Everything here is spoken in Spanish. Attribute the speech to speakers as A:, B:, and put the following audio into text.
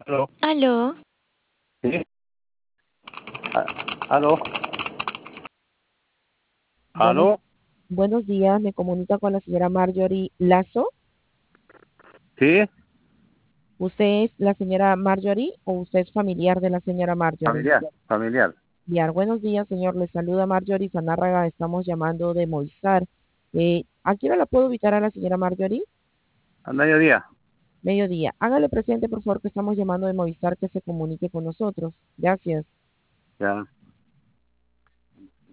A: Aló.
B: Aló,
A: ¿Sí? Aló.
C: Buenos,
A: Aló.
C: buenos días, me comunica con la señora Marjorie Lazo.
A: Sí.
C: ¿Usted es la señora Marjorie o usted es familiar de la señora Marjorie?
A: Familiar. Familiar.
C: Bien, buenos días, señor. Le saluda Marjorie Zanárraga. Estamos llamando de Movistar. ¿A qué hora la puedo ubicar a la señora Marjorie?
A: Al mediodía.
C: Mediodía. Hágale presente, por favor, que estamos llamando de Movistar que se comunique con nosotros. Gracias.
A: Ya.